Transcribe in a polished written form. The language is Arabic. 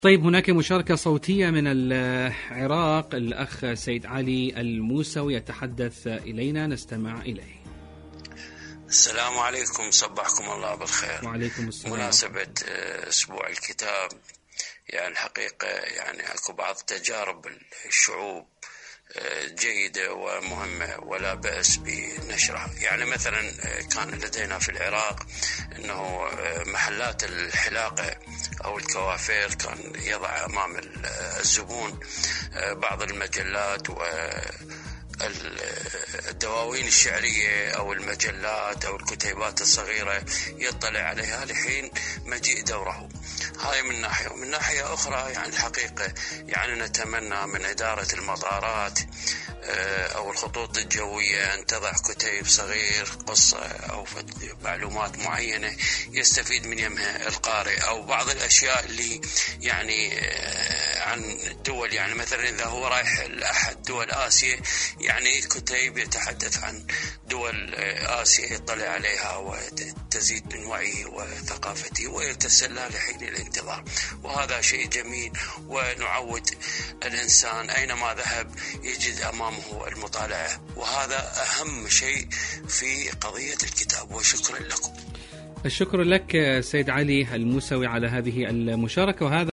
طيب، هناك مشاركة صوتية من العراق، الأخ سيد علي الموسوي يتحدث إلينا، نستمع إليه. السلام عليكم، صبحكم الله بالخير. وعليكم السلام. مناسبة أسبوع الكتاب، يعني الحقيقة يعني أكو بعض تجارب الشعوب جيدة ومهمة ولا بأس بنشرها. يعني مثلا كان لدينا في العراق أنه محلات الحلاقة أو الكوافير كان يضع أمام الزبون بعض المجلات الدواوين الشعرية أو المجلات أو الكتيبات الصغيرة يطلع عليها لحين مجيء دوره. هاي من ناحية. ومن ناحية أخرى يعني الحقيقة يعني نتمنى من إدارة المطارات أو الخطوط الجوية أن تضع كتيب صغير قصة أو معلومات معينة يستفيد من يمها القارئ، أو بعض الأشياء اللي يعني عن الدول. يعني مثلا إذا هو رايح لأحد دول آسيا يعني كتيب يتحدث عن دول آسيا يطلع عليها وتزيد من وعيه وثقافته ويتسلى لحين الانتظار. وهذا شيء جميل، ونعود الإنسان أينما ذهب يجد أمامه المطالعة، وهذا أهم شيء في قضية الكتاب. وشكرا لكم. الشكر لك سيد علي الموسوي على هذه المشاركة. وهذا